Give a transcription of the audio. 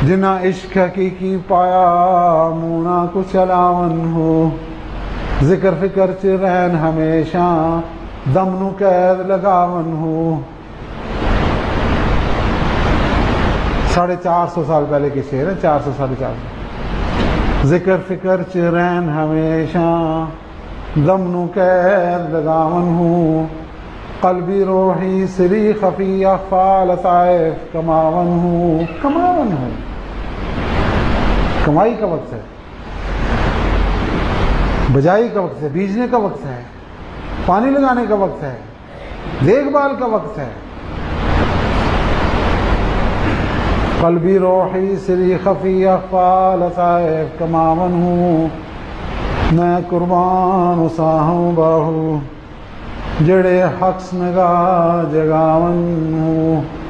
جنا عشق حقیقی پایا مونا کچھ علاون ہو ذکر فکر چ رہن ہمیشہ دم نو قید لگاون ہو 450 سال پہلے کی شعر ہے 400 450 ذکر فکر چ رہن ہمیشہ دم نو قید لگاون ہو قلبی روحی سری خفی اخفا لطائف کماون ہوں کماون ہوں کمائی کا وقت ہے بجائی کا وقت ہے بیجنے کا وقت ہے پانی لگانے کا وقت ہے دیکھ بھال کا وقت ہے قلبی روحی سری خفی اخفا لطائف کماون ہوں میں قربان اساہوں باہو جڑے حق نگاہ جگاون ہوں